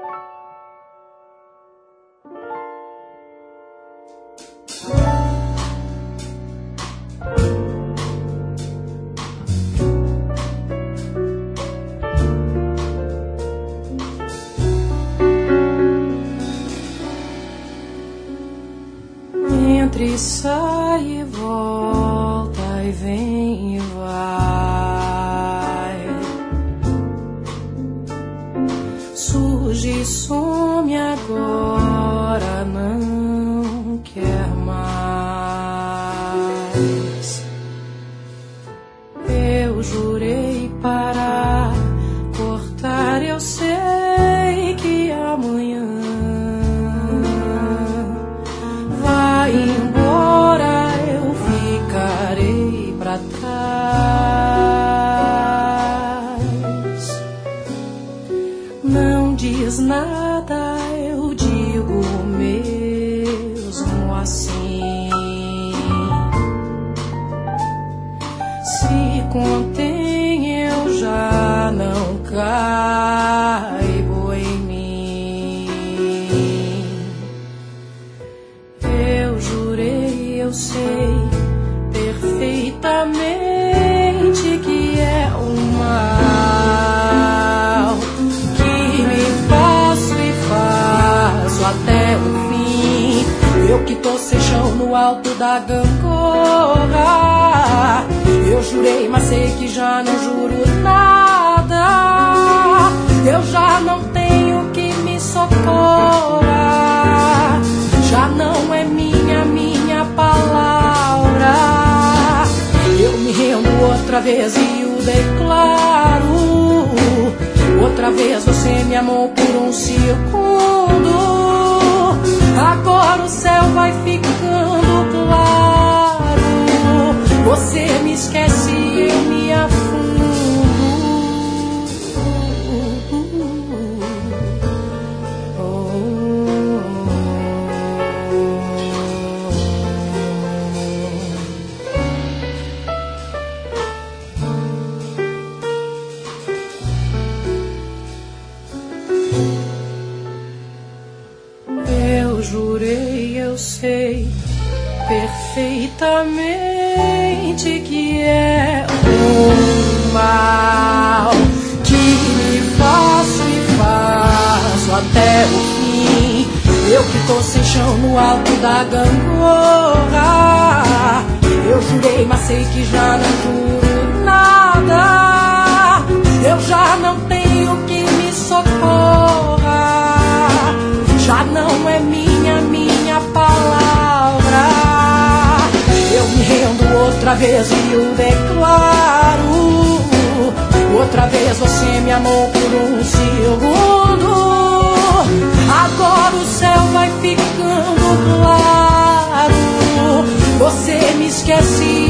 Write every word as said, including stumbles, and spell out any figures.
Entre sai e volta e vem e vai, surge e some agora, não quer mais. Eu jurei parar, cortar, eu sei que amanhã vai embora, eu ficarei pra trás. Não diz nada, eu digo mesmo assim. Se contém, eu já não caibo em mim. Eu jurei, eu sei perfeitamente que é um mal que me faço e faço até o fim. Eu que tô sem chão no alto da gangorra. Eu jurei, mas sei que já não juro nada. Eu já não tenho que me socorra. Já não é minha, minha palavra. Eu me rendo outra vez e o declaro. Outra vez você me amou por um segundo. Agora o céu vai ficando claro. Você me esquece e eu me afundo. Eu jurei, eu sei perfeitamente que é um mal que me faço e faço até o fim. Eu que tô sem chão no alto da gangorra. Eu jurei, mas sei que já não juro nada. Eu já não tenho que me socorra. Já não é minha, minha palavra. Eu me rendo outra vez e o declaro. Outra vez você me amou por um segundo. Agora o céu vai ficando claro. Você me esquece